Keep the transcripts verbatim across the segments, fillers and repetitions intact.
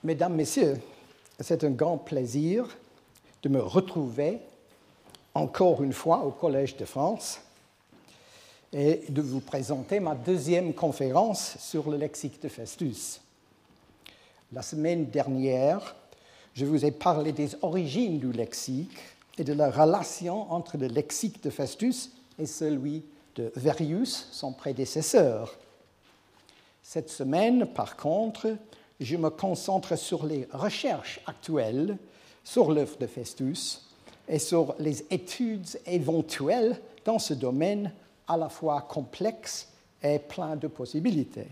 Mesdames, Messieurs, c'est un grand plaisir de me retrouver encore une fois au Collège de France et de vous présenter ma deuxième conférence sur le lexique de Festus. La semaine dernière, je vous ai parlé des origines du lexique et de la relation entre le lexique de Festus et celui de Verrius, son prédécesseur. Cette semaine, par contre, je me concentre sur les recherches actuelles sur l'œuvre de Festus et sur les études éventuelles dans ce domaine à la fois complexe et plein de possibilités.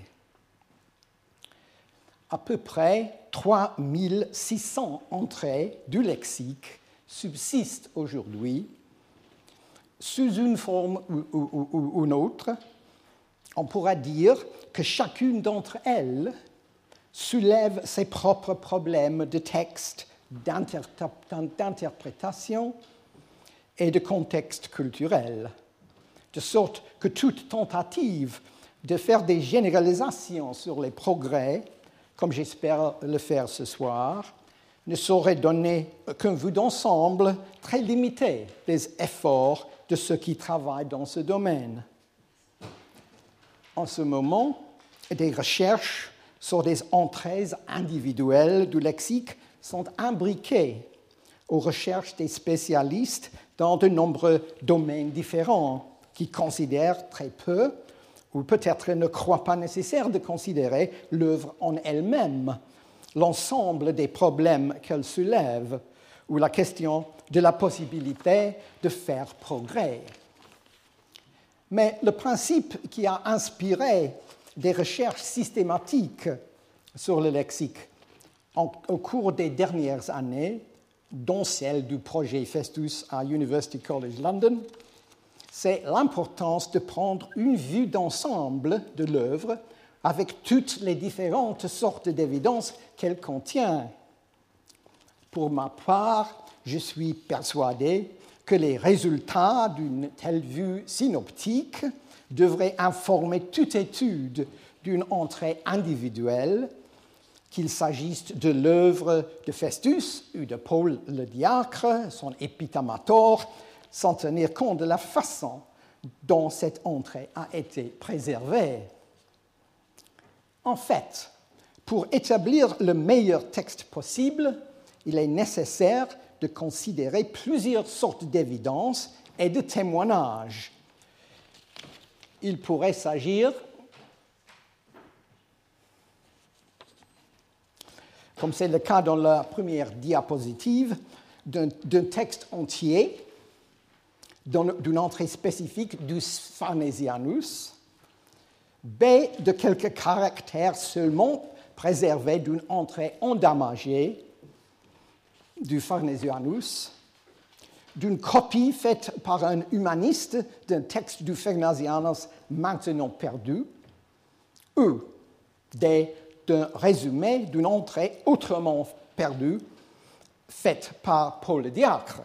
À peu près trois mille six cents entrées du lexique subsistent aujourd'hui sous une forme ou, ou, ou, ou une autre. On pourra dire que chacune d'entre elles soulève ses propres problèmes de texte, d'interprétation et de contexte culturel, de sorte que toute tentative de faire des généralisations sur les progrès, comme j'espère le faire ce soir, ne saurait donner qu'un vue d'ensemble très limité des efforts de ceux qui travaillent dans ce domaine. En ce moment, des recherches sur des entrées individuelles du lexique sont imbriquées aux recherches des spécialistes dans de nombreux domaines différents qui considèrent très peu ou peut-être ne croient pas nécessaire de considérer l'œuvre en elle-même, l'ensemble des problèmes qu'elle soulève ou la question de la possibilité de faire progrès. Mais le principe qui a inspiré des recherches systématiques sur le lexique en, au cours des dernières années, dont celle du projet Festus à University College London, c'est l'importance de prendre une vue d'ensemble de l'œuvre avec toutes les différentes sortes d'évidences qu'elle contient. Pour ma part, je suis persuadé que les résultats d'une telle vue synoptique devraient informer toute étude d'une entrée individuelle, qu'il s'agisse de l'œuvre de Festus ou de Paul le diacre, son épithémator, sans tenir compte de la façon dont cette entrée a été préservée. En fait, pour établir le meilleur texte possible, il est nécessaire de considérer plusieurs sortes d'évidences et de témoignages. Il pourrait s'agir, comme c'est le cas dans la première diapositive, d'un, d'un texte entier, d'une entrée spécifique du Farnesianus, B, de quelques caractères seulement préservés d'une entrée endommagée du Farnesianus, d'une copie faite par un humaniste d'un texte du Farnesianus maintenant perdu, ou des, d'un résumé d'une entrée autrement perdue faite par Paul le diacre.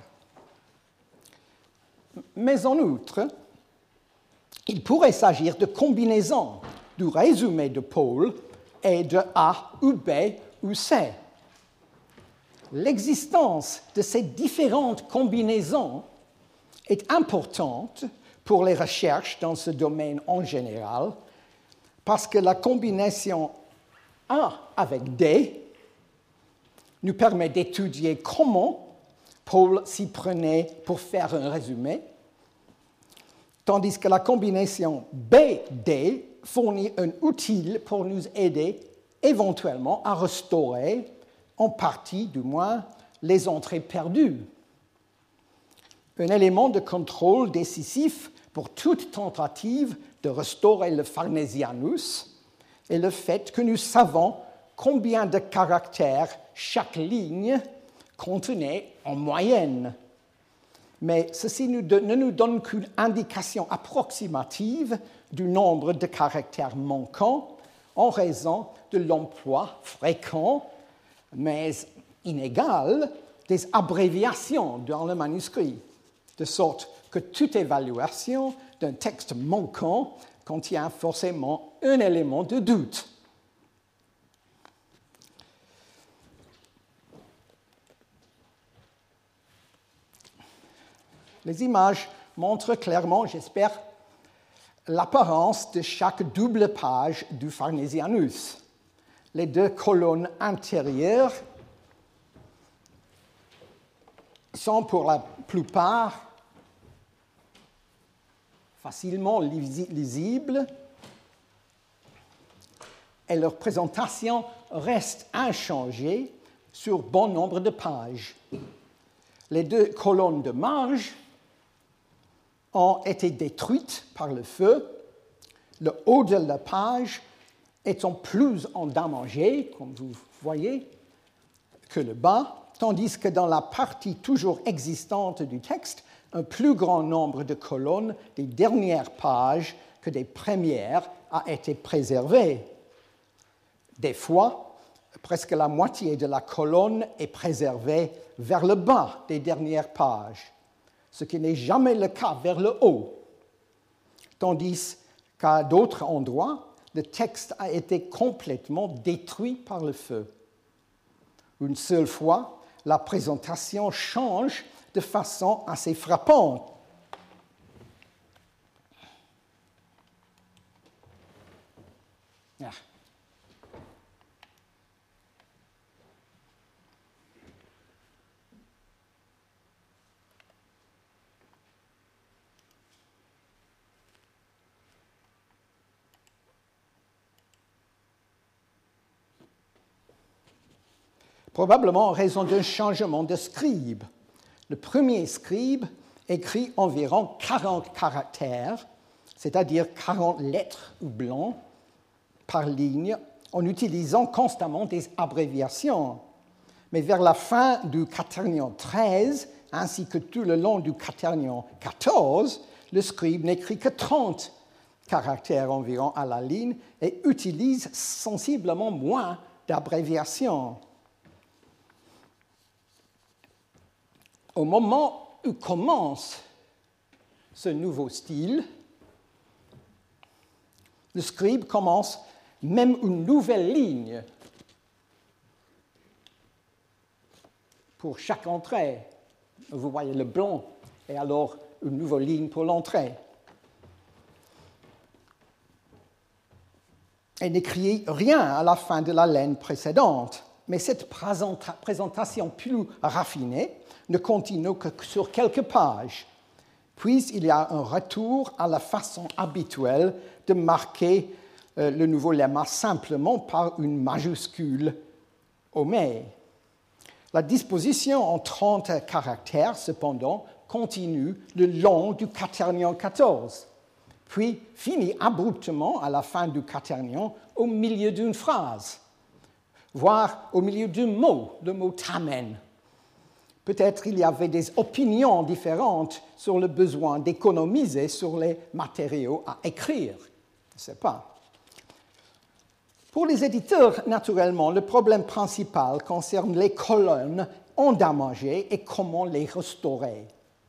Mais en outre, il pourrait s'agir de combinaisons du résumé de Paul et de A ou B ou C. L'existence de ces différentes combinaisons est importante pour les recherches dans ce domaine en général, parce que la combinaison A avec D nous permet d'étudier comment Paul s'y prenait pour faire un résumé, tandis que la combinaison B D fournit un outil pour nous aider éventuellement à restaurer, en partie du moins, les entrées perdues. Un élément de contrôle décisif pour toute tentative de restaurer le Farnesianus est le fait que nous savons combien de caractères chaque ligne contenait en moyenne. Mais ceci ne nous donne qu'une indication approximative du nombre de caractères manquants en raison de l'emploi fréquent, mais inégal, des abréviations dans le manuscrit, de sorte que toute évaluation d'un texte manquant contient forcément un élément de doute. Les images montrent clairement, j'espère, l'apparence de chaque double page du Farnesianus. Les deux colonnes intérieures sont pour la plupart facilement lisibles et leur présentation reste inchangée sur bon nombre de pages. Les deux colonnes de marge ont été détruites par le feu, le haut de la page étant plus endommagé, comme vous voyez, que le bas, tandis que dans la partie toujours existante du texte, un plus grand nombre de colonnes des dernières pages que des premières a été préservé. Des fois, presque la moitié de la colonne est préservée vers le bas des dernières pages, ce qui n'est jamais le cas vers le haut, tandis qu'à d'autres endroits, le texte a été complètement détruit par le feu. Une seule fois, la présentation change de façon assez frappante. Ah. Probablement en raison d'un changement de scribe. Le premier scribe écrit environ quarante caractères, c'est-à-dire quarante lettres ou blancs par ligne, en utilisant constamment des abréviations. Mais vers la fin du quaternion treize, ainsi que tout le long du quaternion quatorze, le scribe n'écrit que trente caractères environ à la ligne et utilise sensiblement moins d'abréviations. Au moment où commence ce nouveau style, le scribe commence même une nouvelle ligne pour chaque entrée. Vous voyez le blanc et alors une nouvelle ligne pour l'entrée. Et n'écrit rien à la fin de la ligne précédente. Mais cette présentation plus raffinée ne continue que sur quelques pages. Puis il y a un retour à la façon habituelle de marquer euh, le nouveau lemma simplement par une majuscule omet. La disposition en trente caractères, cependant, continue le long du quaternion quatorze, puis finit abruptement à la fin du quaternion au milieu d'une phrase, voire au milieu d'un mot, le mot tamen. Peut-être il y avait des opinions différentes sur le besoin d'économiser sur les matériaux à écrire. Je ne sais pas. Pour les éditeurs, naturellement, le problème principal concerne les colonnes endommagées et comment les restaurer.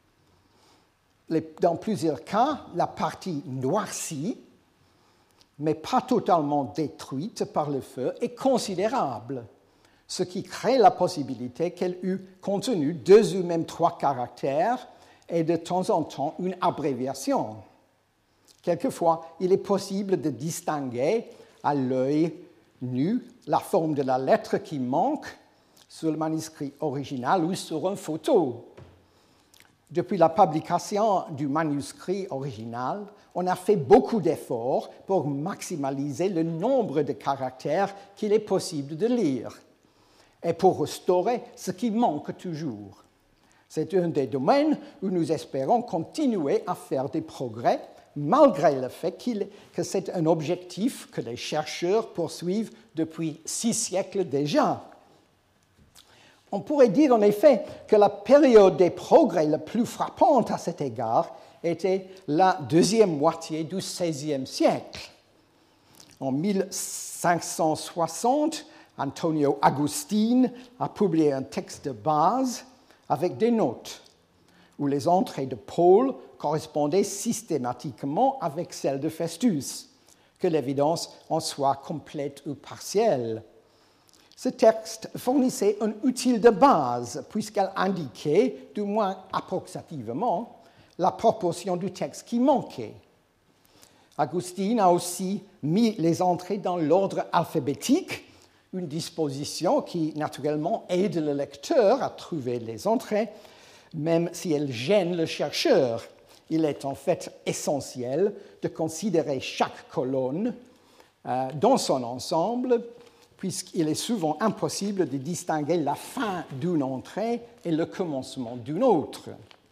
Dans plusieurs cas, la partie noircie, mais pas totalement détruite par le feu, est considérable, ce qui crée la possibilité qu'elle eût contenu deux ou même trois caractères et de temps en temps une abréviation. Quelquefois, il est possible de distinguer à l'œil nu la forme de la lettre qui manque sur le manuscrit original ou sur une photo. Depuis la publication du manuscrit original, on a fait beaucoup d'efforts pour maximaliser le nombre de caractères qu'il est possible de lire et pour restaurer ce qui manque toujours. C'est un des domaines où nous espérons continuer à faire des progrès, malgré le fait qu'il, que c'est un objectif que les chercheurs poursuivent depuis six siècles déjà. On pourrait dire en effet que la période des progrès la plus frappante à cet égard était la deuxième moitié du seizième siècle. En mille cinq cent soixante, Antonio Agustin a publié un texte de base avec des notes, où les entrées de Paul correspondaient systématiquement avec celles de Festus, que l'évidence en soit complète ou partielle. Ce texte fournissait un outil de base, puisqu'elle indiquait, du moins approximativement, la proportion du texte qui manquait. Augustine a aussi mis les entrées dans l'ordre alphabétique, une disposition qui, naturellement, aide le lecteur à trouver les entrées, même si elle gêne le chercheur. Il est en fait essentiel de considérer chaque colonne euh, dans son ensemble, puisqu'il est souvent impossible de distinguer la fin d'une entrée et le commencement d'une autre.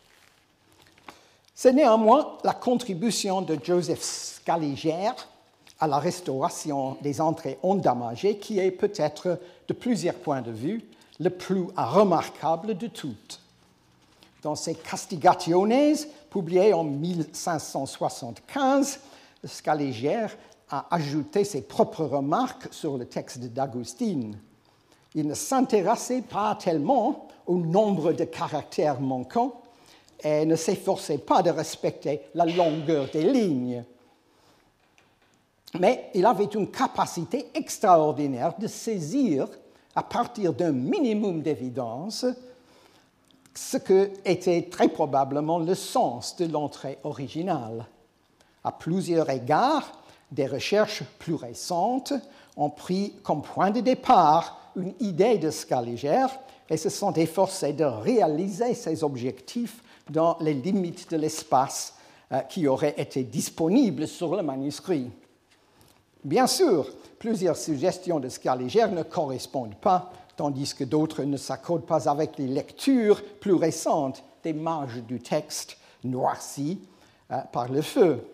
C'est néanmoins la contribution de Joseph Scaliger à la restauration des entrées endommagées qui est peut-être, de plusieurs points de vue, le plus remarquable de toutes. Dans ses Castigationes, publié en mille cinq cent soixante-quinze, Scaliger a ajouté ses propres remarques sur le texte d'Augustine. Il ne s'intéressait pas tellement au nombre de caractères manquants et ne s'efforçait pas de respecter la longueur des lignes. Mais il avait une capacité extraordinaire de saisir, à partir d'un minimum d'évidence, ce que était très probablement le sens de l'entrée originale. À plusieurs égards, des recherches plus récentes ont pris comme point de départ une idée de Scaliger et se sont efforcés de réaliser ces objectifs dans les limites de l'espace euh, qui aurait été disponible sur le manuscrit. Bien sûr, plusieurs suggestions de Scaliger ne correspondent pas, tandis que d'autres ne s'accordent pas avec les lectures plus récentes des marges du texte noircies euh, par le feu.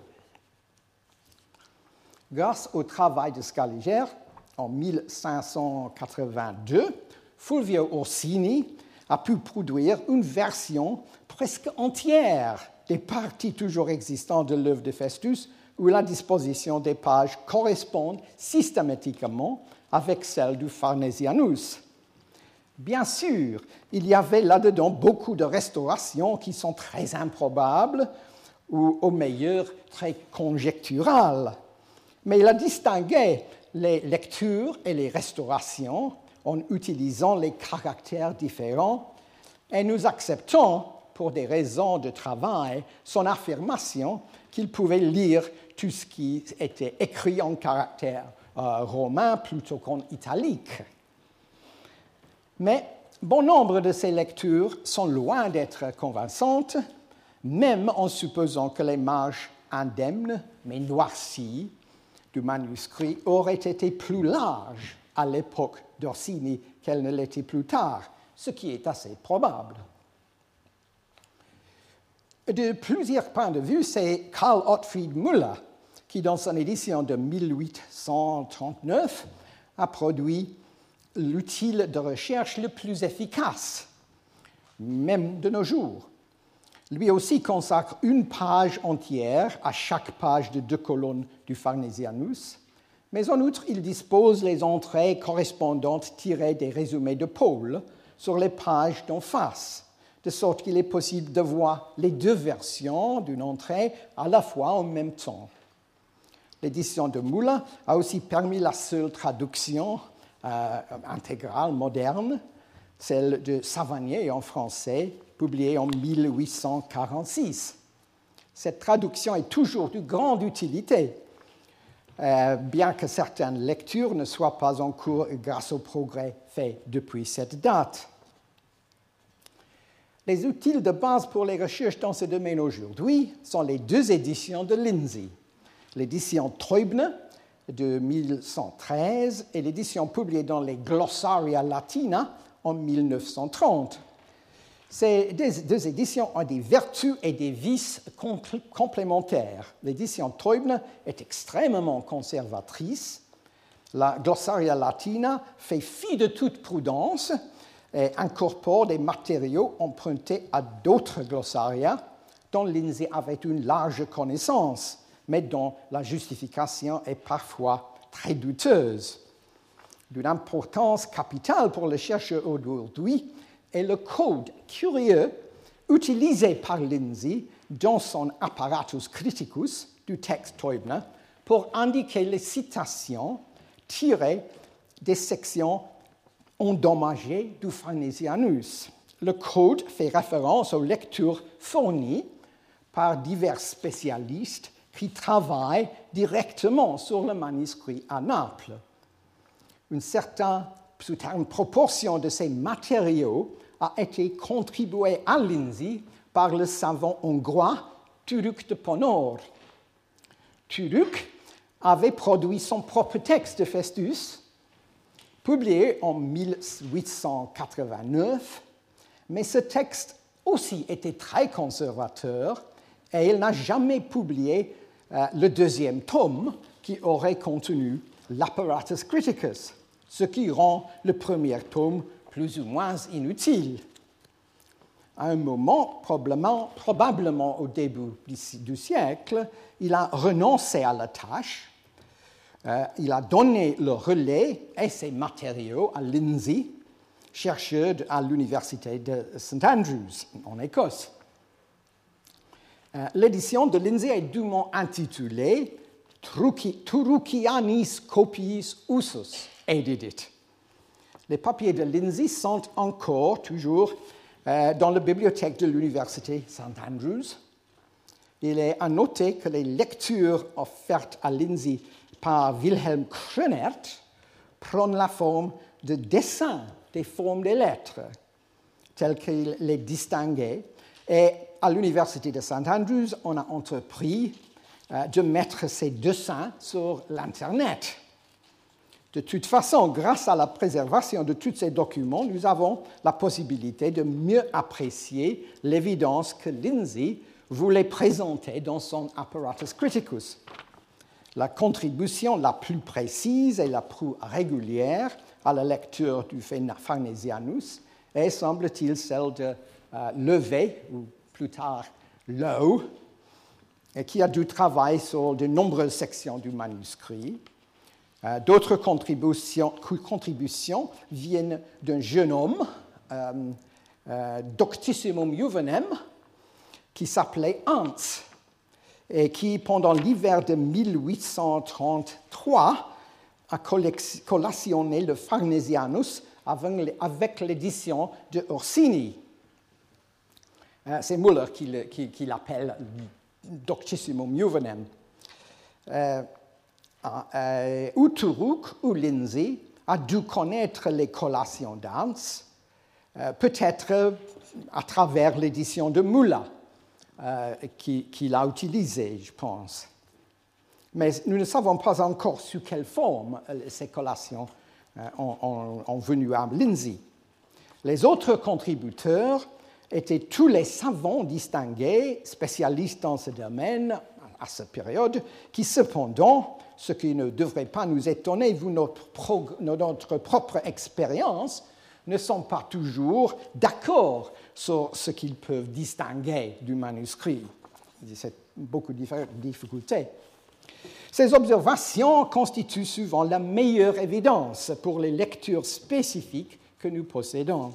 Grâce au travail de Scaliger, en mille cinq cent quatre-vingt-deux, Fulvio Orsini a pu produire une version presque entière des parties toujours existantes de l'œuvre de Festus, où la disposition des pages correspond systématiquement avec celle du Farnesianus. Bien sûr, il y avait là-dedans beaucoup de restaurations qui sont très improbables ou, au meilleur, très conjecturales. Mais il a distingué les lectures et les restaurations en utilisant les caractères différents et nous acceptons, pour des raisons de travail, son affirmation qu'il pouvait lire tout ce qui était écrit en caractère euh, romain plutôt qu'en italique. Mais bon nombre de ces lectures sont loin d'être convaincantes, même en supposant que les marges indemnes, mais noircies, du manuscrit auraient été plus larges à l'époque d'Orsini qu'elles ne l'étaient plus tard, ce qui est assez probable. De plusieurs points de vue, c'est Karl Ottfried Müller qui, dans son édition de mille huit cent trente-neuf, a produit l'outil de recherche le plus efficace, même de nos jours. Lui aussi consacre une page entière à chaque page de deux colonnes du Farnesianus, mais en outre, il dispose les entrées correspondantes tirées des résumés de Paul sur les pages d'en face, de sorte qu'il est possible de voir les deux versions d'une entrée à la fois en même temps. L'édition de Müller a aussi permis la seule traduction euh, intégrale moderne, celle de Savanier en français, publiée en mille huit cent quarante-six. Cette traduction est toujours de grande utilité, euh, bien que certaines lectures ne soient pas en cours grâce aux progrès faits depuis cette date. Les outils de base pour les recherches dans ce domaine aujourd'hui sont les deux éditions de Lindsay, l'édition Teubner de mille cent treize et l'édition publiée dans les Glossaria Latina en mille neuf cent trente. Ces deux éditions ont des vertus et des vices complémentaires. L'édition Teubner est extrêmement conservatrice. La Glossaria Latina fait fi de toute prudence et incorpore des matériaux empruntés à d'autres glossaria dont Lindsay avait une large connaissance, mais dont la justification est parfois très douteuse. D'une importance capitale pour le chercheur aujourd'hui est le code curieux utilisé par Lindsay dans son Apparatus Criticus du texte Teubner pour indiquer les citations tirées des sections endommagées du Farnesianus. Le code fait référence aux lectures fournies par divers spécialistes qui travaillent directement sur le manuscrit à Naples. Une certaine, certaine proportion de ces matériaux a été contribuée à Lindsay par le savant hongrois Turuk de Ponor. Turuk avait produit son propre texte de Festus, publié en mille huit cent quatre-vingt-neuf, mais ce texte aussi était très conservateur et il n'a jamais publié euh, le deuxième tome qui aurait contenu l'Apparatus Criticus, ce qui rend le premier tome plus ou moins inutile. À un moment, probablement, probablement au début du siècle, il a renoncé à la tâche. Euh, il a donné le relais et ses matériaux à Lindsay, chercheur à l'université de Saint Andrews, en Écosse. Euh, l'édition de Lindsay est dûment intitulée Turukianis Copiis Usus Edidit. Les papiers de Lindsay sont encore toujours euh, dans la bibliothèque de l'université Saint Andrews. Il est à noter que les lectures offertes à Lindsay par Wilhelm Krönert prennent la forme de dessins des formes des lettres, telles qu'il les distinguait. Et à l'université de Saint Andrews, on a entrepris euh, de mettre ces dessins sur l'Internet. De toute façon, grâce à la préservation de tous ces documents, nous avons la possibilité de mieux apprécier l'évidence que Lindsay voulait présenter dans son Apparatus Criticus. La contribution la plus précise et la plus régulière à la lecture du Farnesianus est, semble-t-il, celle de euh, Levé, ou plus tard Lowe, qui a dû travailler sur de nombreuses sections du manuscrit. Euh, d'autres contributions, contributions viennent d'un jeune homme, euh, euh, Doctissimum Juvenem, qui s'appelait Hans, et qui, pendant l'hiver de mille huit cent trente-trois, a collationné le Farnesianus avec l'édition de Orsini. C'est Müller qui, qui, qui l'appelle Doctissimum Juvenem. Euh, euh, ou Turuk ou Lindsay a dû connaître les collations d'Hans, euh, peut-être à travers l'édition de Müller, euh, qu'il qui a utilisée, je pense. Mais nous ne savons pas encore sous quelle forme ces collations ont, ont, ont venu à Lindsay. Les autres contributeurs étaient tous les savants distingués, spécialistes dans ce domaine à cette période, qui cependant, ce qui ne devrait pas nous étonner vu notre, pro, notre propre expérience, ne sont pas toujours d'accord sur ce qu'ils peuvent distinguer du manuscrit. C'est beaucoup de difficultés. Ces observations constituent souvent la meilleure évidence pour les lectures spécifiques que nous possédons.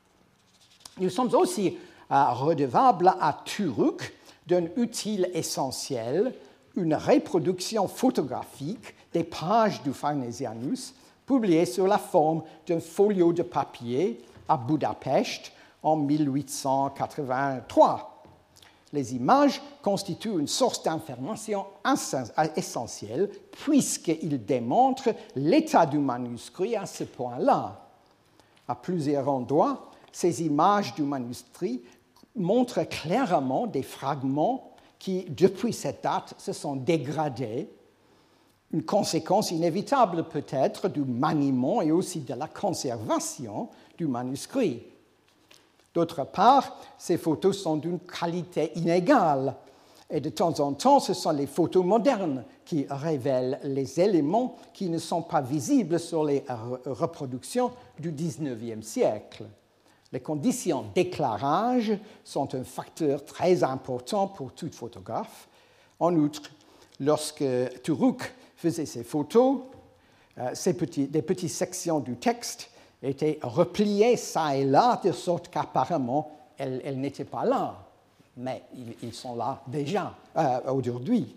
Nous sommes aussi euh, redevables à Turuk d'un utile essentiel, une reproduction photographique des pages du Farnesianus publiée sur la forme d'un folio de papier à Budapest en mille huit cent quatre-vingt-trois. Les images constituent une source d'information essentielle puisqu'ils démontrent l'état du manuscrit à ce point-là. À plusieurs endroits, ces images du manuscrit montrent clairement des fragments qui, depuis cette date, se sont dégradés, une conséquence inévitable peut-être du maniement et aussi de la conservation du manuscrit. D'autre part, ces photos sont d'une qualité inégale et de temps en temps, ce sont les photos modernes qui révèlent les éléments qui ne sont pas visibles sur les reproductions du dix-neuvième siècle. Les conditions d'éclairage sont un facteur très important pour tout photographe. En outre, lorsque Turuk faisait ses photos, euh, ces petits, des petites sections du texte étaient repliées ça et là, de sorte qu'apparemment, elles, elles n'étaient pas là. Mais ils, ils sont là déjà, euh, aujourd'hui.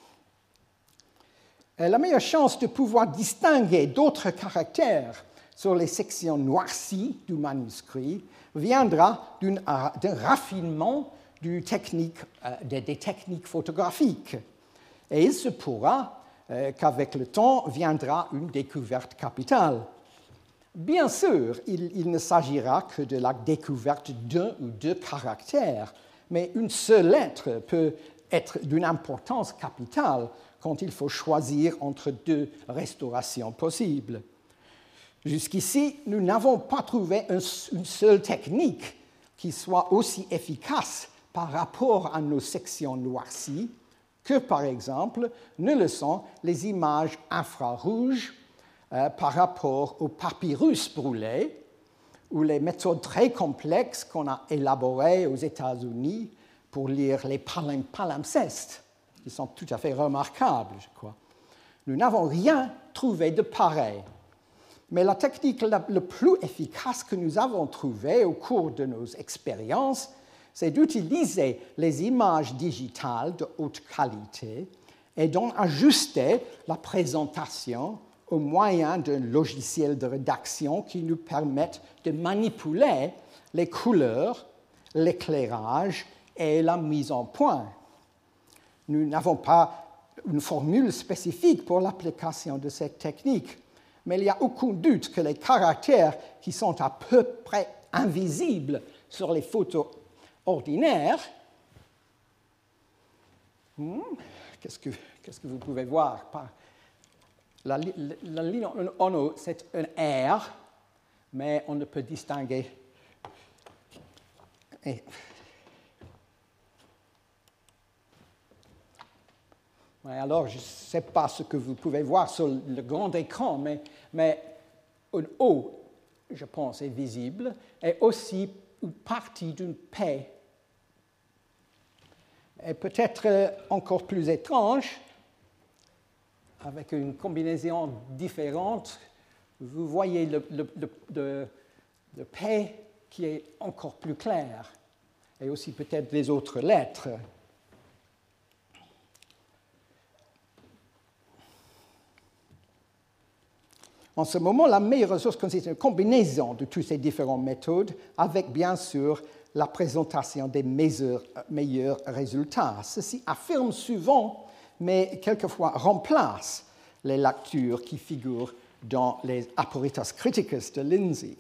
Et la meilleure chance de pouvoir distinguer d'autres caractères sur les sections noircies du manuscrit viendra d'un raffinement du technique, euh, des, des techniques photographiques. Et il se pourra euh, qu'avec le temps viendra une découverte capitale. Bien sûr, il, il ne s'agira que de la découverte d'un ou deux caractères, mais une seule lettre peut être d'une importance capitale quand il faut choisir entre deux restaurations possibles. Jusqu'ici, nous n'avons pas trouvé un, une seule technique qui soit aussi efficace par rapport à nos sections noircies que, par exemple, ne le sont les images infrarouges euh, par rapport aux papyrus brûlés ou les méthodes très complexes qu'on a élaborées aux États-Unis pour lire les palim- palimpsestes, qui sont tout à fait remarquables, je crois. Nous n'avons rien trouvé de pareil. Mais la technique la, la plus efficace que nous avons trouvée au cours de nos expériences, c'est d'utiliser les images digitales de haute qualité et d'en ajuster la présentation au moyen d'un logiciel de rédaction qui nous permette de manipuler les couleurs, l'éclairage et la mise en point. Nous n'avons pas une formule spécifique pour l'application de cette technique, mais il n'y a aucun doute que les caractères qui sont à peu près invisibles sur les photos ordinaires, hmm, qu'est-ce, que, qu'est-ce que vous pouvez voir par la, la, la ligne en haut, c'est un R, mais on ne peut distinguer. Et, ouais, alors, je ne sais pas ce que vous pouvez voir sur le grand écran, mais, mais un O, je pense, est visible, et aussi une partie d'une P. Et peut-être encore plus étrange, avec une combinaison différente, vous voyez le, le, le, le, le P qui est encore plus clair, et aussi peut-être les autres lettres. En ce moment, la meilleure ressource consiste en une combinaison de toutes ces différentes méthodes avec, bien sûr, la présentation des meilleurs, meilleurs résultats. Ceci affirme souvent, mais quelquefois remplace les lectures qui figurent dans les Apparitas Criticus de Lindsay.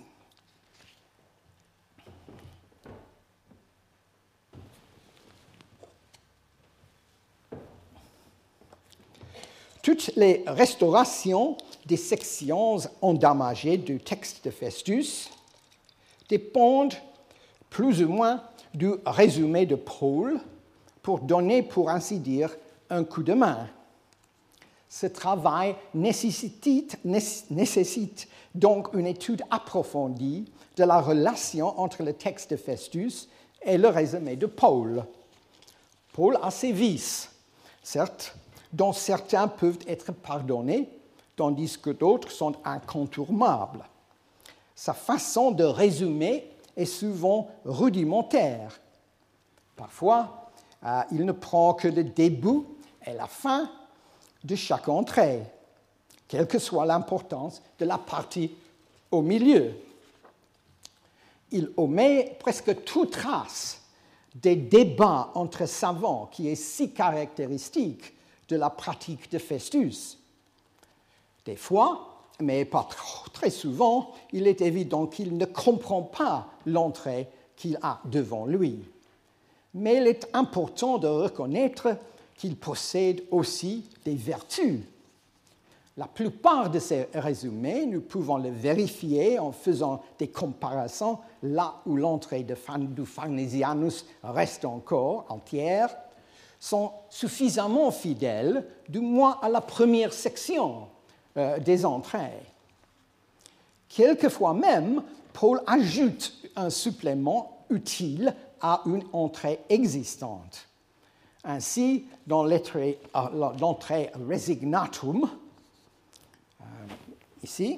Toutes les restaurations des sections endommagées du texte de Festus dépendent plus ou moins du résumé de Paul pour donner, pour ainsi dire, un coup de main. Ce travail nécessite, nécessite donc une étude approfondie de la relation entre le texte de Festus et le résumé de Paul. Paul a ses vices, certes, dont certains peuvent être pardonnés, tandis que d'autres sont incontournables. Sa façon de résumer est souvent rudimentaire. Parfois, euh, il ne prend que le début et la fin de chaque entrée, quelle que soit l'importance de la partie au milieu. Il omet presque toute trace des débats entre savants qui est si caractéristique de la pratique de Festus. Des fois, mais pas trop, très souvent, il est évident qu'il ne comprend pas l'entrée qu'il a devant lui. Mais il est important de reconnaître qu'il possède aussi des vertus. La plupart de ces résumés, nous pouvons le vérifier en faisant des comparaisons là où l'entrée de du Farnesianus reste encore entière, sont suffisamment fidèles, du moins à la première section euh, des entrées. Quelquefois même, Paul ajoute un supplément utile à une entrée existante. Ainsi, dans l'entrée Resignatum, euh, ici,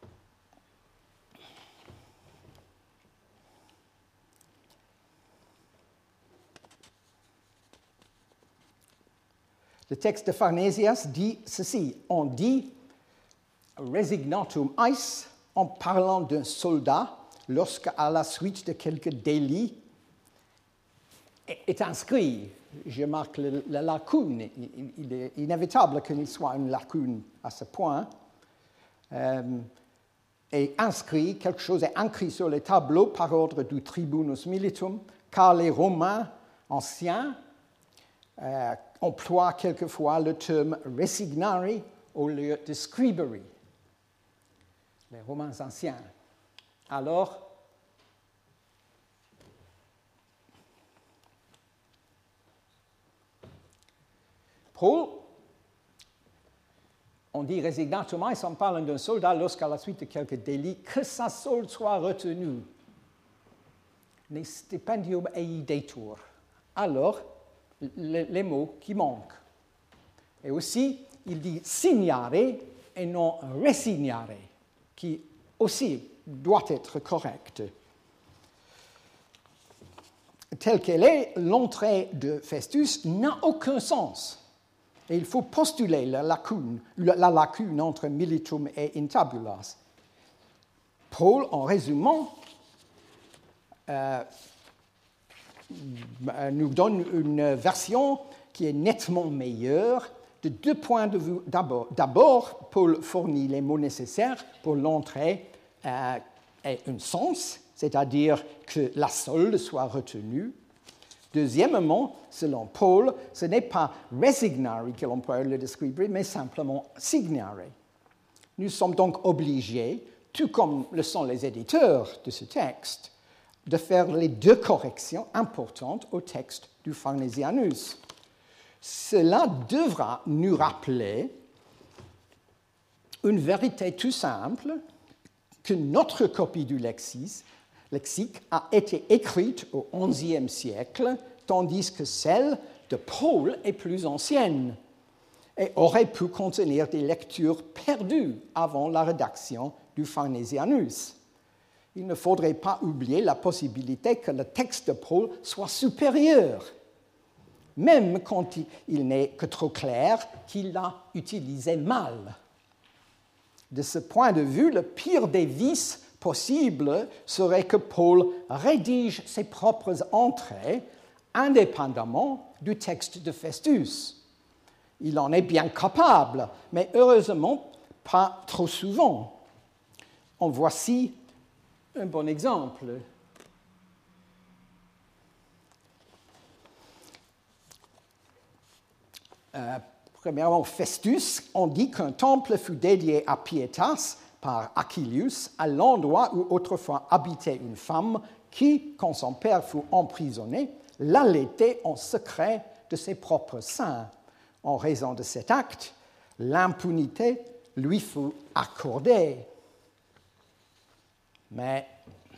le texte de Farnésias dit ceci. On dit Resignatum eis en parlant d'un soldat lorsque, à la suite de quelques délits, est inscrit. Je marque le, la lacune. Il, il est inévitable qu'il soit une lacune à ce point. Euh, est inscrit, quelque chose est inscrit sur les tableaux par ordre du tribunus militum, car les Romains anciens euh, emploient quelquefois le terme resignari au lieu de scribere. Les Romains anciens. Alors, Paul, on dit résignatement, il s'en parle d'un soldat lorsqu'à la suite de quelques délits, que sa solde soit retenue. Ne stipendium eidetur. Alors, les, les mots qui manquent. Et aussi, il dit signare et non resignare, qui aussi doit être correct. Telle qu'elle est, l'entrée de Festus n'a aucun sens. Et il faut postuler la lacune, la lacune entre militum et intabulas. Paul, en résumant, euh, nous donne une version qui est nettement meilleure de deux points de vue. D'abord, d'abord Paul fournit les mots nécessaires pour l'entrée euh, et un sens, c'est-à-dire que la solde soit retenue. Deuxièmement, selon Paul, ce n'est pas resignare que l'on peut le décrire, mais simplement signare. Nous sommes donc obligés, tout comme le sont les éditeurs de ce texte, de faire les deux corrections importantes au texte du Farnesianus. Cela devra nous rappeler une vérité tout simple, que notre copie du lexique, lexique a été écrite au onzième siècle, tandis que celle de Paul est plus ancienne et aurait pu contenir des lectures perdues avant la rédaction du Farnesianus. Il ne faudrait pas oublier la possibilité que le texte de Paul soit supérieur, même quand il n'est que trop clair qu'il l'a utilisé mal. De ce point de vue, le pire des vices possible serait que Paul rédige ses propres entrées indépendamment du texte de Festus. Il en est bien capable, mais heureusement pas trop souvent. En voici un bon exemple. Euh, premièrement, Festus, on dit qu'un temple fut dédié à Pietas par Achilleus, à l'endroit où autrefois habitait une femme qui, quand son père fut emprisonné, l'allaitait en secret de ses propres seins. En raison de cet acte, l'impunité lui fut accordée. Mais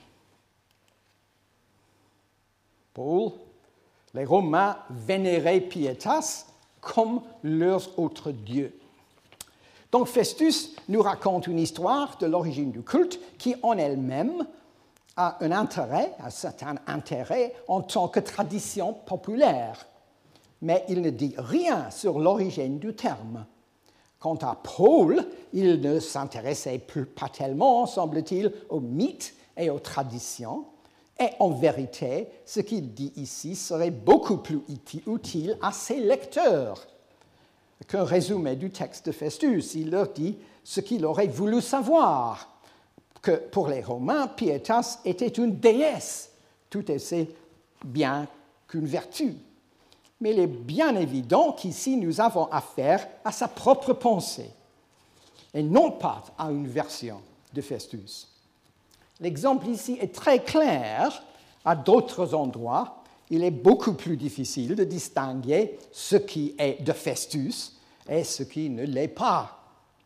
Paul, les Romains vénéraient Pietas comme leurs autres dieux. Donc Festus nous raconte une histoire de l'origine du culte qui en elle-même a un intérêt, un certain intérêt en tant que tradition populaire, mais il ne dit rien sur l'origine du terme. Quant à Paul, il ne s'intéressait pas tellement, semble-t-il, aux mythes et aux traditions, et en vérité, ce qu'il dit ici serait beaucoup plus utile à ses lecteurs qu'un résumé du texte de Festus. Il leur dit ce qu'il aurait voulu savoir, que pour les Romains, Pietas était une déesse, tout aussi bien qu'une vertu. Mais il est bien évident qu'ici nous avons affaire à sa propre pensée, et non pas à une version de Festus. L'exemple ici est très clair. À d'autres endroits, il est beaucoup plus difficile de distinguer ce qui est de Festus et ce qui ne l'est pas.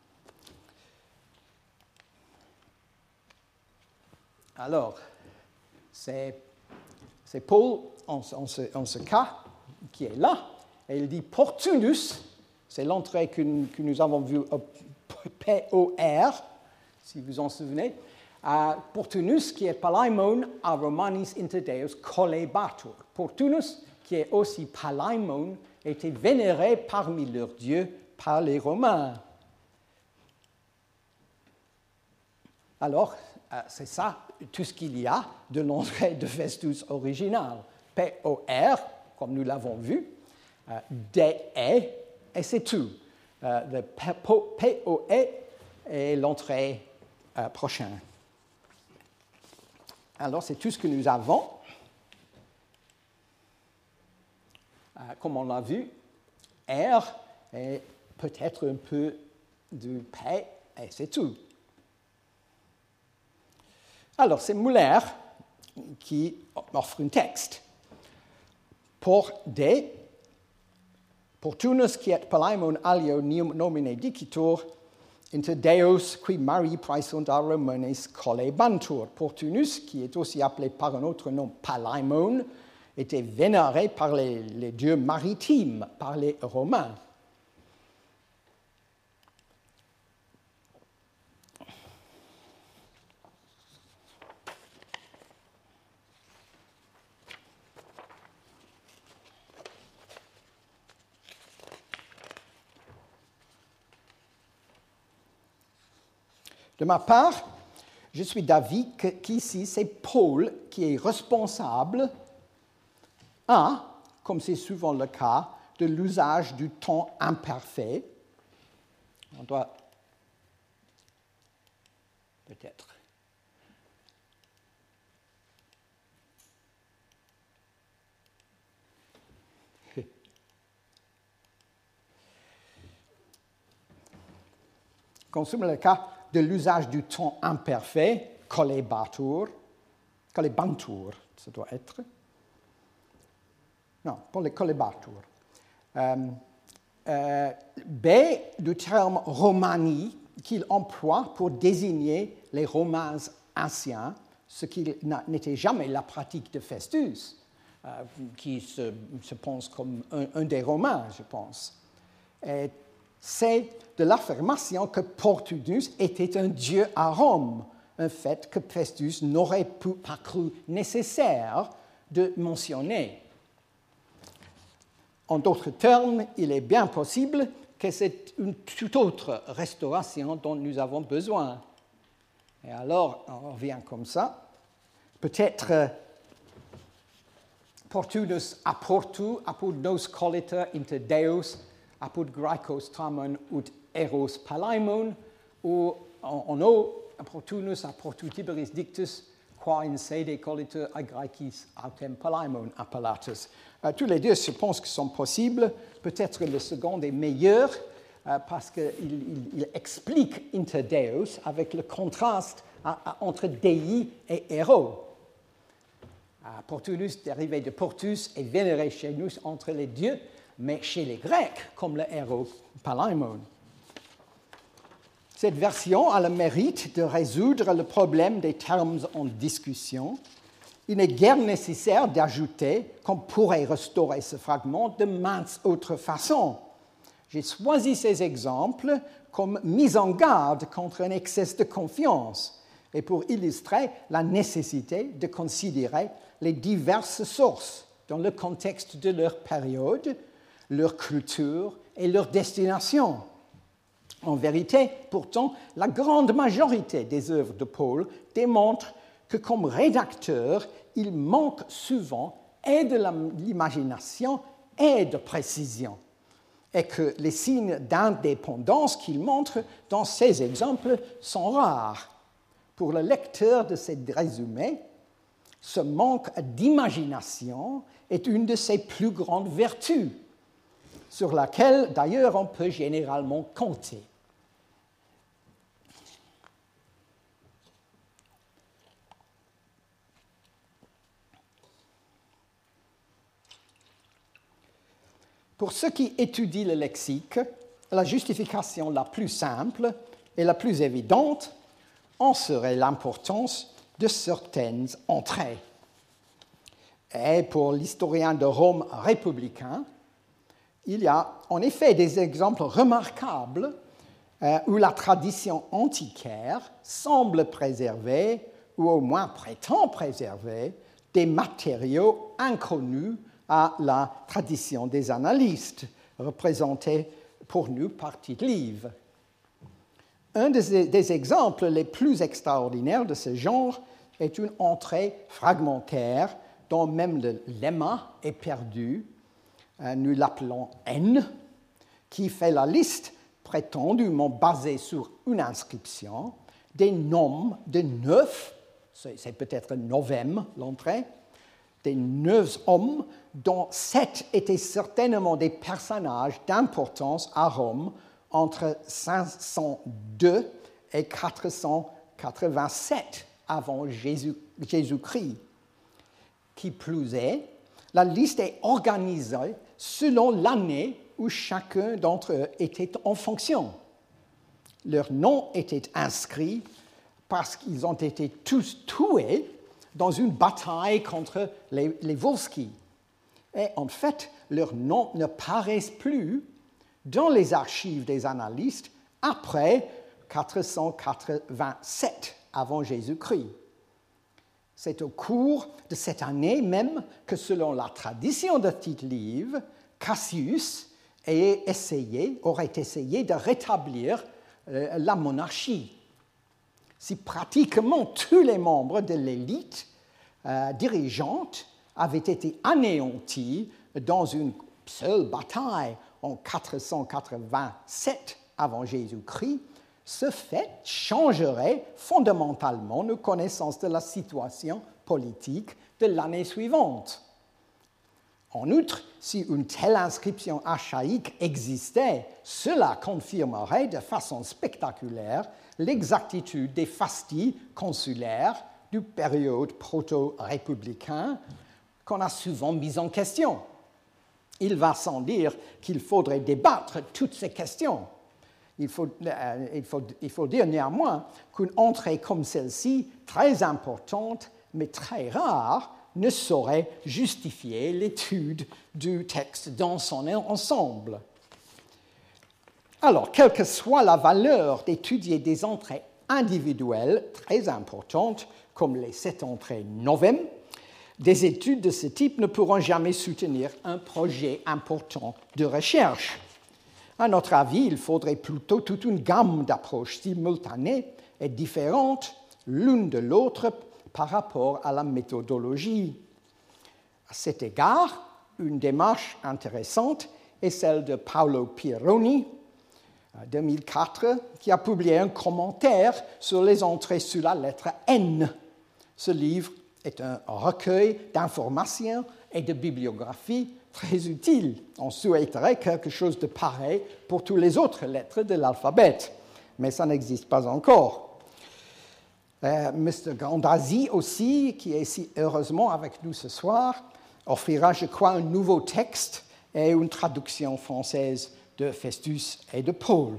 Alors, c'est, c'est Paul, en, en, ce, en ce cas, qui est là, et il dit Portunus, c'est l'entrée que, que nous avons vue, P O R, si vous en souvenez, Uh, Portunus, qui est palaimon a Romanis inter Deus collebatur. Portunus, qui est aussi palaimon, était vénéré parmi leurs dieux par les Romains. Alors, uh, c'est ça tout ce qu'il y a de l'entrée de Festus original. P O R, comme nous l'avons vu, euh, D E, et c'est tout. Euh, le P O E est l'entrée euh, prochaine. Alors, c'est tout ce que nous avons. Euh, comme on l'a vu, R est peut-être un peu du P, et c'est tout. Alors, c'est Muller qui offre un texte. Por D, portunus quiet palaemon alio nomine dicitur, inter Deus qui Marie praesunt a Romanes collebantur. Portunus, qui est aussi appelé par un autre nom Palaemon, était vénéré par les, les dieux maritimes, par les Romains. De ma part, je suis d'avis qu'ici, c'est Paul qui est responsable, un, comme c'est souvent le cas, de l'usage du temps imparfait. On doit peut-être comme c'est le cas de l'usage du temps imparfait, collebatur, collebantur, ça doit être. Non, pour les collebatur. Euh, euh, B, du terme romani qu'il emploie pour désigner les Romains anciens, ce qui n'était jamais la pratique de Festus, euh, qui se, se pense comme un, un des Romains, je pense. Et c'est de l'affirmation que Portunus était un dieu à Rome, un fait que Festus n'aurait pas cru nécessaire de mentionner. En d'autres termes, il est bien possible que c'est une toute autre restauration dont nous avons besoin. Et alors, on revient comme ça. Peut-être euh, Portunus apportu, apud nos colliter inter Deus, apud Graecos tamen ut eros palaemon, ou en haut, Portunus apportu tiberis dictus, qua in sede colliter a Graecis autem palaemon appellatus. Euh, tous les deux, je pense que sont possibles. Peut-être le second est meilleur, euh, parce qu'il il, il explique inter Deus avec le contraste à, à, entre Dei et Héros. Euh, Portunus, dérivé de portus, est vénéré chez nous entre les dieux, mais chez les Grecs, comme le héros Palaemon. Cette version a le mérite de résoudre le problème des termes en discussion. Il n'est guère nécessaire d'ajouter qu'on pourrait restaurer ce fragment de maintes autres façons. J'ai choisi ces exemples comme mise en garde contre un excès de confiance et pour illustrer la nécessité de considérer les diverses sources dans le contexte de leur période, leur culture et leur destination. En vérité, pourtant, la grande majorité des œuvres de Paul démontrent que comme rédacteur, il manque souvent et de l'imagination et de précision, et que les signes d'indépendance qu'il montre dans ces exemples sont rares. Pour le lecteur de ces résumés, ce manque d'imagination est une de ses plus grandes vertus, sur laquelle, d'ailleurs, on peut généralement compter. Pour ceux qui étudient le lexique, la justification la plus simple et la plus évidente en serait l'importance de certaines entrées. Et pour l'historien de Rome républicain, il y a en effet des exemples remarquables euh, où la tradition antiquaire semble préserver, ou au moins prétend préserver, des matériaux inconnus à la tradition des annalistes, représentés pour nous par Tite-Live. Un des, des exemples les plus extraordinaires de ce genre est une entrée fragmentaire dont même le lemma est perdu. Euh, nous l'appelons N, qui fait la liste prétendument basée sur une inscription des noms de neuf, c'est, c'est peut-être novem l'entrée, des neuf hommes dont sept étaient certainement des personnages d'importance à Rome entre cinq cent deux et quatre cent quatre-vingt-sept avant Jésus, Jésus-Christ. Qui plus est, la liste est organisée selon l'année où chacun d'entre eux était en fonction. Leurs noms étaient inscrits parce qu'ils ont été tous tués dans une bataille contre les, les Volsci. Et en fait, leurs noms ne paraissent plus dans les archives des annalistes après quatre cent quatre-vingt-sept avant Jésus-Christ. C'est au cours de cette année même que, selon la tradition de Tite-Live, Cassius ait essayé, aurait essayé de rétablir euh, la monarchie. Si pratiquement tous les membres de l'élite euh, dirigeante avaient été anéantis dans une seule bataille en quatre cent quatre-vingt-sept avant Jésus-Christ, ce fait changerait fondamentalement nos connaissances de la situation politique de l'année suivante. En outre, si une telle inscription archaïque existait, cela confirmerait de façon spectaculaire l'exactitude des fasties consulaires du période proto-républicain qu'on a souvent mis en question. Il va sans dire qu'il faudrait débattre toutes ces questions. Il faut, euh, il faut, il faut dire néanmoins qu'une entrée comme celle-ci, très importante mais très rare, ne saurait justifier l'étude du texte dans son ensemble. Alors, quelle que soit la valeur d'étudier des entrées individuelles très importantes, comme les sept entrées novem, des études de ce type ne pourront jamais soutenir un projet important de recherche. À notre avis, il faudrait plutôt toute une gamme d'approches simultanées et différentes l'une de l'autre par rapport à la méthodologie. À cet égard, une démarche intéressante est celle de Paolo Pieroni, en deux mille quatre, qui a publié un commentaire sur les entrées sur la lettre N. Ce livre est un recueil d'informations et de bibliographies très utile. On souhaiterait quelque chose de pareil pour toutes les autres lettres de l'alphabet, mais ça n'existe pas encore. Euh, M Grandazzi aussi, qui est ici heureusement avec nous ce soir, offrira, je crois, un nouveau texte et une traduction française de Festus et de Paul.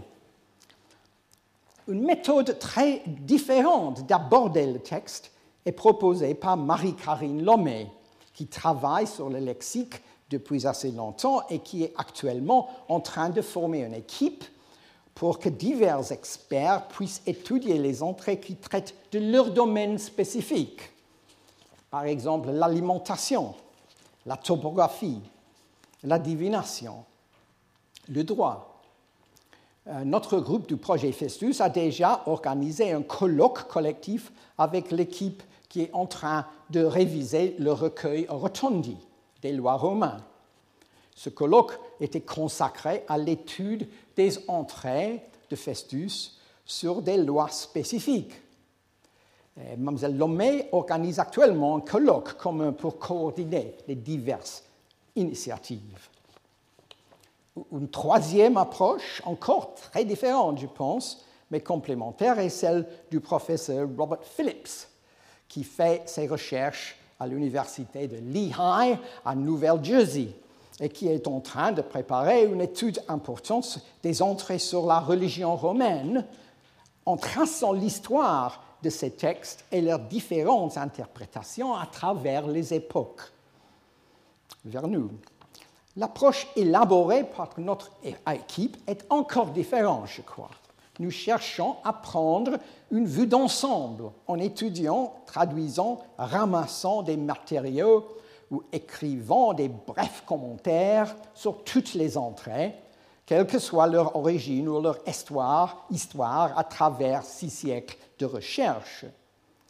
Une méthode très différente d'aborder le texte est proposée par Marie-Carine Lomé, qui travaille sur le lexique depuis assez longtemps et qui est actuellement en train de former une équipe pour que divers experts puissent étudier les entrées qui traitent de leur domaine spécifique. Par exemple, l'alimentation, la topographie, la divination, le droit. Euh, notre groupe du projet Festus a déjà organisé un colloque collectif avec l'équipe qui est en train de réviser le recueil Rotondi des lois romaines. Ce colloque était consacré à l'étude des entrées de Festus sur des lois spécifiques. Mlle Lomé organise actuellement un colloque commun pour coordonner les diverses initiatives. Une troisième approche, encore très différente, je pense, mais complémentaire, est celle du professeur Robert Phillips, qui fait ses recherches à l'université de Lehigh, à Nouvelle-Jersey, et qui est en train de préparer une étude importante des entrées sur la religion romaine en traçant l'histoire de ces textes et leurs différentes interprétations à travers les époques. Vers nous. L'approche élaborée par notre équipe est encore différente, je crois. Nous cherchons à prendre une vue d'ensemble en étudiant, traduisant, ramassant des matériaux ou écrivant des brefs commentaires sur toutes les entrées, quelle que soit leur origine ou leur histoire, histoire à travers six siècles de recherche.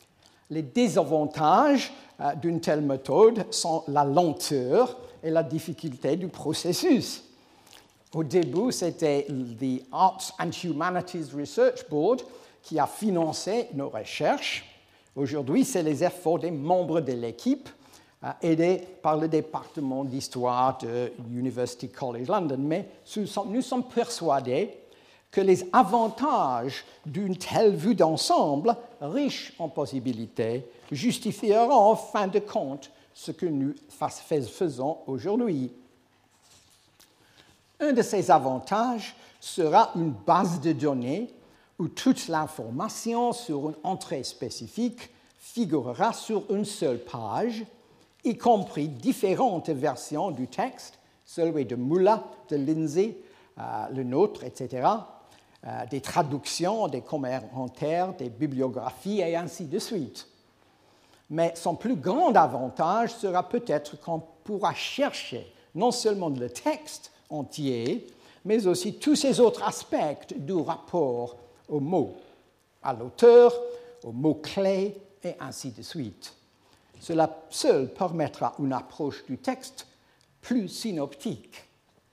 Les désavantages euh, d'une telle méthode sont la lenteur et la difficulté du processus. Au début, c'était the Arts and Humanities Research Board qui a financé nos recherches. Aujourd'hui, c'est les efforts des membres de l'équipe, euh, aidés par le département d'histoire de University College London. Mais nous sommes, nous sommes persuadés que les avantages d'une telle vue d'ensemble, riche en possibilités, justifieront en fin de compte ce que nous faisons aujourd'hui. Un de ces avantages sera une base de données où toute l'information sur une entrée spécifique figurera sur une seule page, y compris différentes versions du texte, celui de Muller, de Lindsay, euh, le nôtre, et cetera, euh, des traductions, des commentaires, des bibliographies, et ainsi de suite. Mais son plus grand avantage sera peut-être qu'on pourra chercher non seulement le texte entier, mais aussi tous ces autres aspects du rapport aux mots, à l'auteur, aux mots-clés, et ainsi de suite. Cela seul permettra une approche du texte plus synoptique.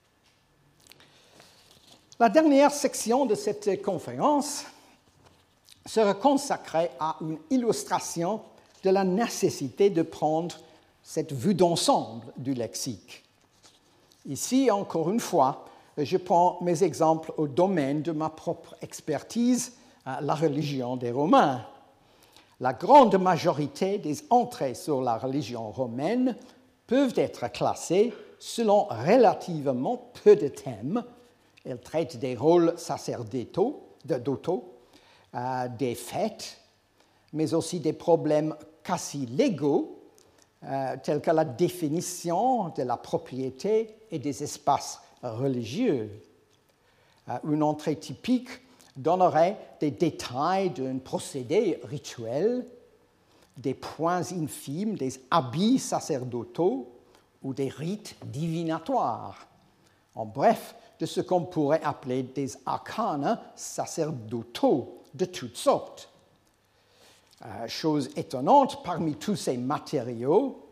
La dernière section de cette conférence sera consacrée à une illustration de la nécessité de prendre cette vue d'ensemble du lexique. Ici, encore une fois, je prends mes exemples au domaine de ma propre expertise, la religion des Romains. La grande majorité des entrées sur la religion romaine peuvent être classées selon relativement peu de thèmes. Elles traitent des rôles sacerdotaux, euh, des fêtes, mais aussi des problèmes quasi légaux, euh, tels que la définition de la propriété et des espaces religieux. Euh, une entrée typique donnerait des détails d'un procédé rituel, des points infimes, des habits sacerdotaux ou des rites divinatoires. En bref, de ce qu'on pourrait appeler des arcana sacerdotaux de toutes sortes. Euh, chose étonnante, parmi tous ces matériaux,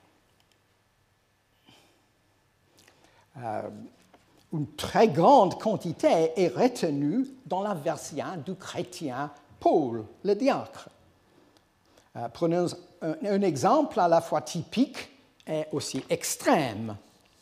euh, une très grande quantité est retenue dans la version du chrétien Paul, le diacre. Euh, prenons un, un exemple à la fois typique et aussi extrême.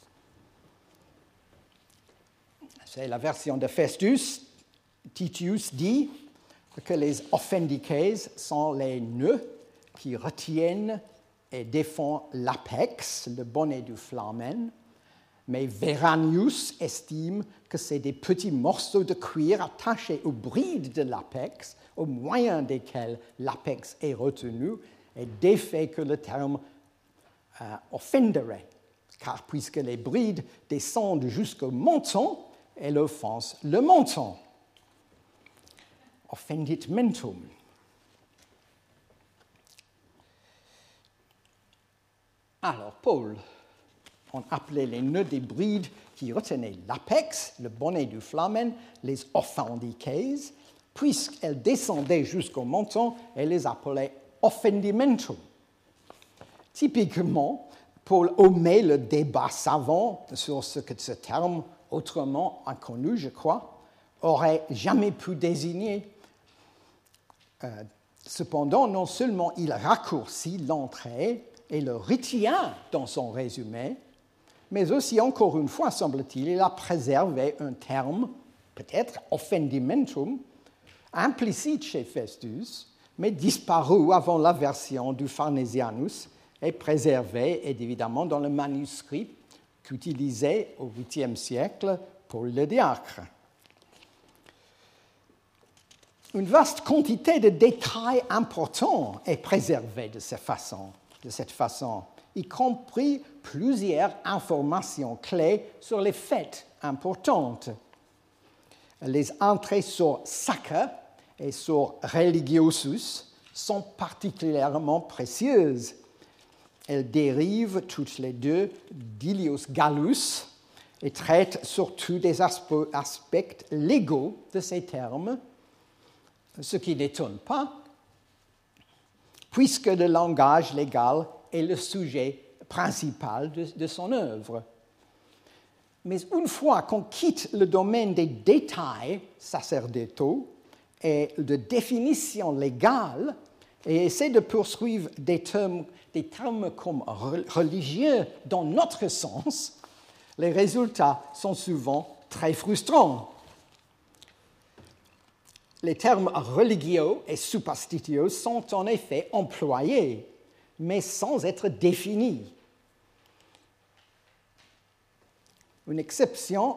C'est la version de Festus. Titius dit que les offendices sont les nœuds qui retiennent et défendent l'apex, le bonnet du flamen, mais Veranius estime que c'est des petits morceaux de cuir attachés aux brides de l'apex, au moyen desquels l'apex est retenu, et défait que le terme euh, offenderait, car puisque les brides descendent jusqu'au menton, elle offense le menton. Offendit mentum. Alors, Paul, on appelait les nœuds des brides qui retenaient l'apex, le bonnet du flamen, les offendices, puisqu'elles descendaient jusqu'au menton, elle les appelait offendimentum. Typiquement, Paul omet le débat savant sur ce que ce terme, autrement inconnu, je crois, aurait jamais pu désigner. Euh, cependant, non seulement il raccourcit l'entrée et le retient dans son résumé, mais aussi, encore une fois, semble-t-il, il a préservé un terme, peut-être offendimentum, implicite chez Festus, mais disparu avant la version du Farnesianus et préservé, évidemment, dans le manuscrit qu'utilisait au huitième siècle Paul le diacre. Une vaste quantité de détails importants est préservée de cette façon, de cette façon, y compris plusieurs informations clés sur les fêtes importantes. Les entrées sur Sacre et sur Religiosus sont particulièrement précieuses. Elles dérivent toutes les deux d'Ilius Gallus et traitent surtout des aspects légaux de ces termes, ce qui n'étonne pas, puisque le langage légal est le sujet principal de, de son œuvre. Mais une fois qu'on quitte le domaine des détails sacerdotaux et de définition légale et essaie de poursuivre des termes, des termes comme religieux dans notre sens, les résultats sont souvent très frustrants. Les termes religio et superstitio sont en effet employés, mais sans être définis. Une exception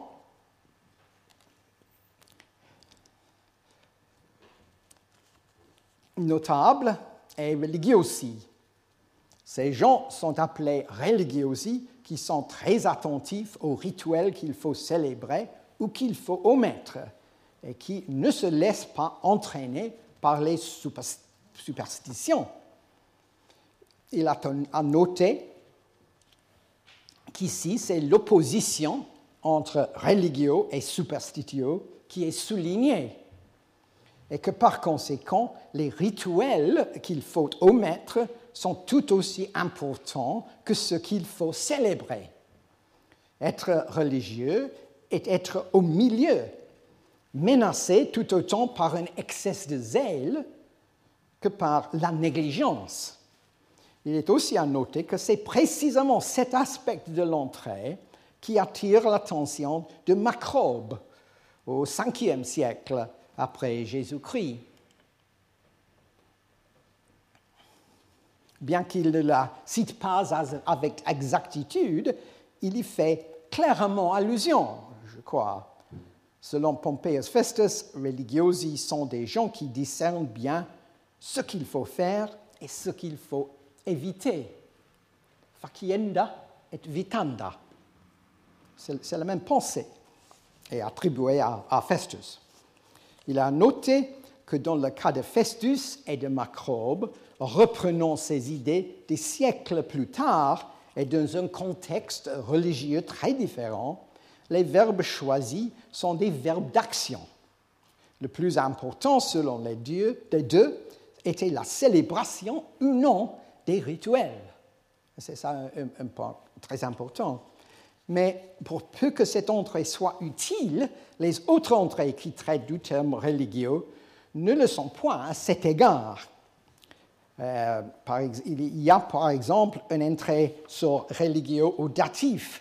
notable est religiosi. Ces gens sont appelés religiosi, qui sont très attentifs aux rituels qu'il faut célébrer ou qu'il faut omettre, et qui ne se laissent pas entraîner par les superstitions. Il a noté qu'ici, c'est l'opposition entre religio et superstitio qui est soulignée, et que par conséquent, les rituels qu'il faut omettre sont tout aussi importants que ce qu'il faut célébrer. Être religieux est être au milieu, menacé tout autant par un excès de zèle que par la négligence. Il est aussi à noter que c'est précisément cet aspect de l'entrée qui attire l'attention de Macrobe au cinquième siècle après Jésus-Christ. Bien qu'il ne la cite pas avec exactitude, il y fait clairement allusion, je crois. Selon Pompeius Festus, religiosi sont des gens qui discernent bien ce qu'il faut faire et ce qu'il faut éviter. Facienda et vitanda. C'est, c'est la même pensée et attribuée à, à Festus. Il a noté que dans le cas de Festus et de Macrobe, reprenant ces idées des siècles plus tard et dans un contexte religieux très différent, les verbes choisis sont des verbes d'action. Le plus important, selon les deux, les deux était la célébration ou non des rituels. C'est ça un, un, un point très important. Mais pour peu que cette entrée soit utile, les autres entrées qui traitent du terme religieux ne le sont point à cet égard. Euh, par, il y a par exemple une entrée sur religieux au datif.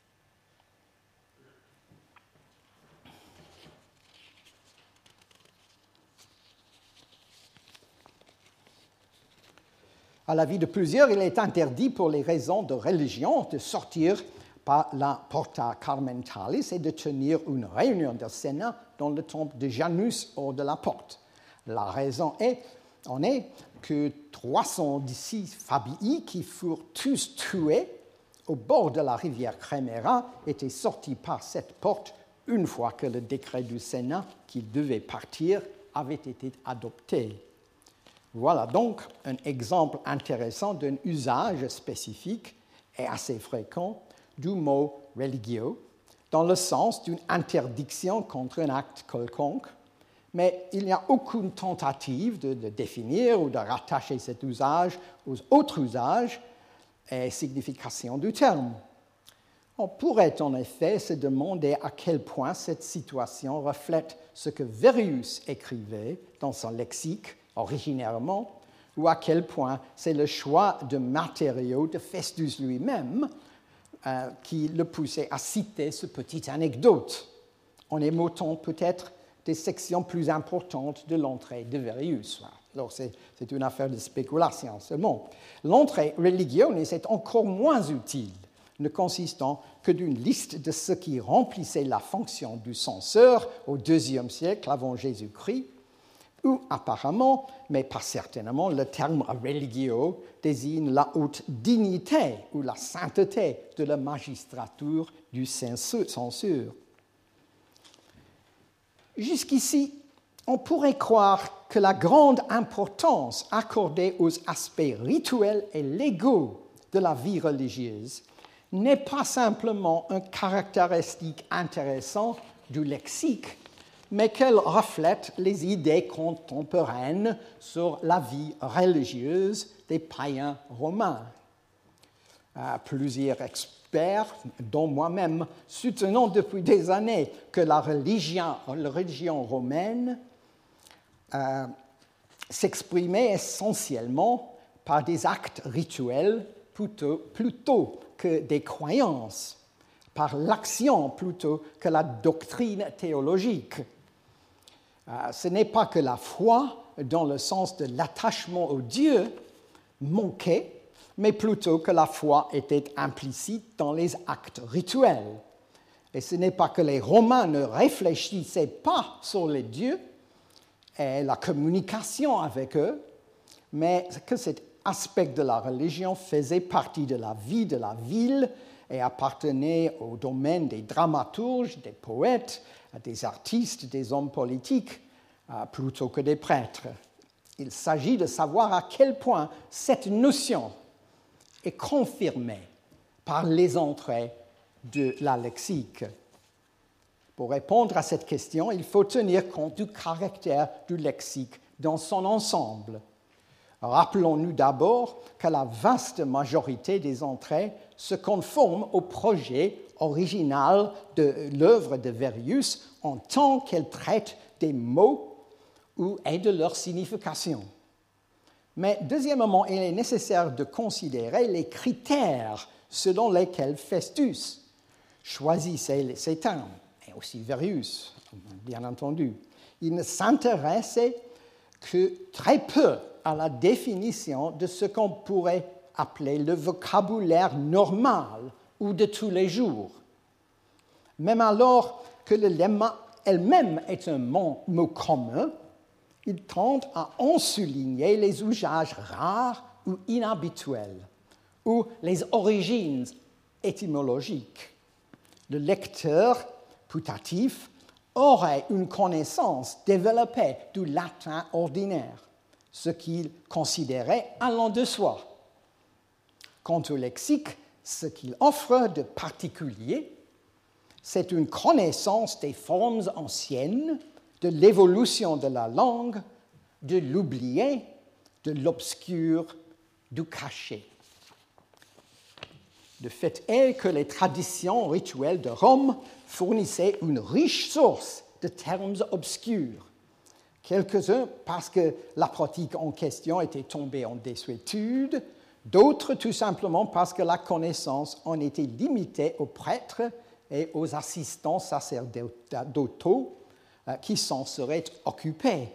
À l'avis de plusieurs, il est interdit pour les raisons de religion de sortir par la Porta Carmentalis et de tenir une réunion de Sénat dans le temple de Janus hors de la porte. La raison est, en est que trois cent dix-six Fabii qui furent tous tués au bord de la rivière Créméra étaient sortis par cette porte une fois que le décret du Sénat qu'ils devaient partir avait été adopté. Voilà donc un exemple intéressant d'un usage spécifique et assez fréquent du mot religio, dans le sens d'une interdiction contre un acte quelconque, mais il n'y a aucune tentative de le définir ou de rattacher cet usage aux autres usages et significations du terme. On pourrait en effet se demander à quel point cette situation reflète ce que Verrius écrivait dans son lexique originairement, ou à quel point c'est le choix de matériaux de Festus lui-même euh, qui le poussait à citer ce petite anecdote, en émotant peut-être des sections plus importantes de l'entrée de Verrius. Alors c'est, c'est une affaire de spéculation seulement. L'entrée religieuse est encore moins utile, ne consistant que d'une liste de ce qui remplissait la fonction du censeur au deuxième siècle avant Jésus-Christ, où apparemment, mais pas certainement, le terme religio désigne la haute dignité ou la sainteté de la magistrature du censeur. Jusqu'ici, on pourrait croire que la grande importance accordée aux aspects rituels et légaux de la vie religieuse n'est pas simplement une caractéristique intéressante du lexique, mais qu'elle reflète les idées contemporaines sur la vie religieuse des païens romains. Euh, plusieurs experts, dont moi-même, soutenons depuis des années que la religion, la religion romaine euh, s'exprimait essentiellement par des actes rituels plutôt, plutôt que des croyances, par l'action plutôt que la doctrine théologique. Euh, ce n'est pas que la foi, dans le sens de l'attachement au Dieu, manquait, mais plutôt que la foi était implicite dans les actes rituels. Et ce n'est pas que les Romains ne réfléchissaient pas sur les dieux et la communication avec eux, mais que cet aspect de la religion faisait partie de la vie de la ville et appartenait au domaine des dramaturges, des poètes, des artistes, des hommes politiques, plutôt que des prêtres. Il s'agit de savoir à quel point cette notion est confirmée par les entrées de la lexique. Pour répondre à cette question, il faut tenir compte du caractère du lexique dans son ensemble. Rappelons-nous d'abord que la vaste majorité des entrées se conforment au projet original de l'œuvre de Verrius en tant qu'elle traite des mots ou et de leur signification. Mais deuxièmement, il est nécessaire de considérer les critères selon lesquels Festus choisissait ces termes, et aussi Verrius, bien entendu. Il ne s'intéressait que très peu à la définition de ce qu'on pourrait appeler le vocabulaire normal ou de tous les jours. Même alors que le lemma elle-même est un mot, mot commun, il tente à en souligner les usages rares ou inhabituels, ou les origines étymologiques. Le lecteur putatif aurait une connaissance développée du latin ordinaire, ce qu'il considérait allant de soi. Quant au lexique, ce qu'il offre de particulier, c'est une connaissance des formes anciennes, de l'évolution de la langue, de l'oublié, de l'obscur, du caché. Le fait est que les traditions rituelles de Rome fournissaient une riche source de termes obscurs. Quelques-uns parce que la pratique en question était tombée en désuétude, d'autres tout simplement parce que la connaissance en était limitée aux prêtres et aux assistants sacerdotaux qui s'en seraient occupés.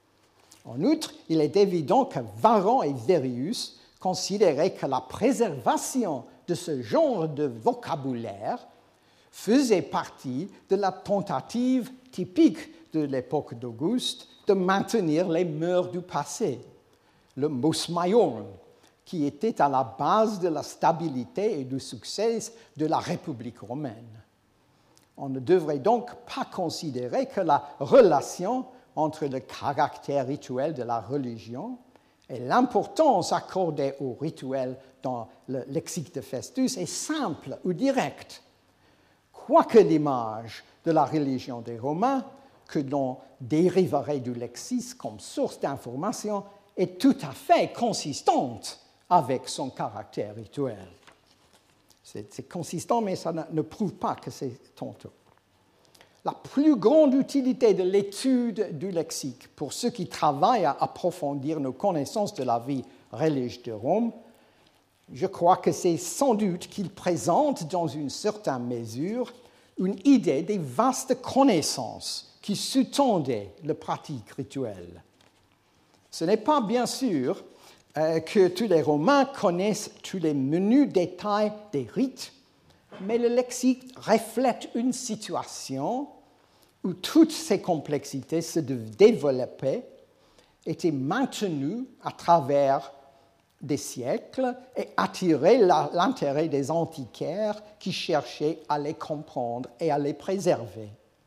En outre, il est évident que Varron et Verrius considéraient que la préservation de ce genre de vocabulaire faisait partie de la tentative typique de l'époque d'Auguste de maintenir les mœurs du passé, le mos maiorum, qui était à la base de la stabilité et du succès de la République romaine. On ne devrait donc pas considérer que la relation entre le caractère rituel de la religion et l'importance accordée au rituel dans le lexique de Festus est simple ou directe. Quoique l'image de la religion des Romains, que l'on dériverait du lexique comme source d'information, est tout à fait consistante avec son caractère rituel. C'est, c'est consistant, mais ça ne, ne prouve pas que c'est tantôt. La plus grande utilité de l'étude du lexique pour ceux qui travaillent à approfondir nos connaissances de la vie religieuse de Rome, je crois que c'est sans doute qu'il présente dans une certaine mesure une idée des vastes connaissances qui sous-tendaient la pratique rituelle. Ce n'est pas bien sûr euh, que tous les Romains connaissent tous les menus détails des rites, mais le lexique reflète une situation où toutes ces complexités se développaient, étaient maintenues à travers des siècles et attiraient la, l'intérêt des antiquaires qui cherchaient à les comprendre et à les préserver.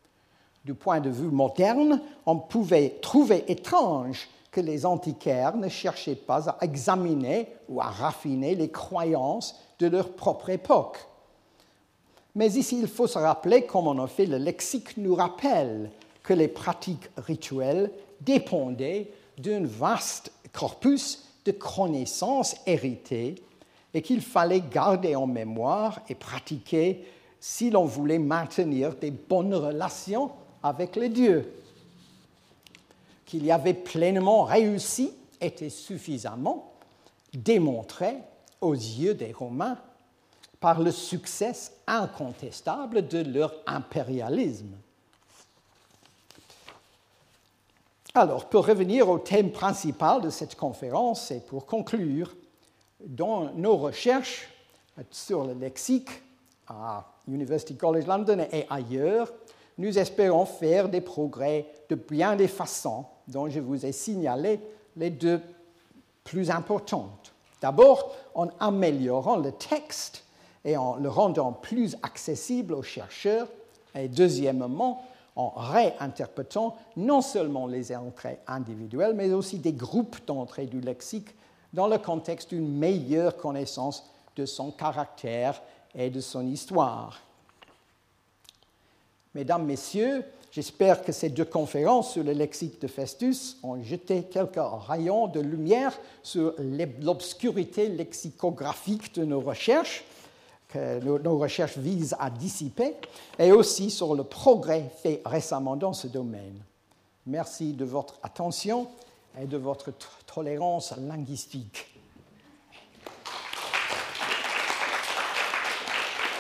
Du point de vue moderne, on pouvait trouver étrange que les antiquaires ne cherchaient pas à examiner ou à raffiner les croyances de leur propre époque. Mais ici, il faut se rappeler, comme en effet le lexique nous rappelle, que les pratiques rituelles dépendaient d'un vaste corpus de connaissances héritées et qu'il fallait garder en mémoire et pratiquer si l'on voulait maintenir des bonnes relations avec les dieux. Qu'il y avait pleinement réussi était suffisamment démontré aux yeux des Romains par le succès incontestable de leur impérialisme. Alors, pour revenir au thème principal de cette conférence et pour conclure, dans nos recherches sur le lexique à University College London et ailleurs, nous espérons faire des progrès de bien des façons dont je vous ai signalé les deux plus importantes. D'abord, en améliorant le texte et en le rendant plus accessible aux chercheurs, et deuxièmement, en réinterprétant non seulement les entrées individuelles, mais aussi des groupes d'entrées du lexique dans le contexte d'une meilleure connaissance de son caractère et de son histoire. Mesdames, Messieurs, j'espère que ces deux conférences sur le lexique de Festus ont jeté quelques rayons de lumière sur l'obscurité lexicographique de nos recherches, que nos recherches visent à dissiper, et aussi sur le progrès fait récemment dans ce domaine. Merci de votre attention et de votre tolérance linguistique.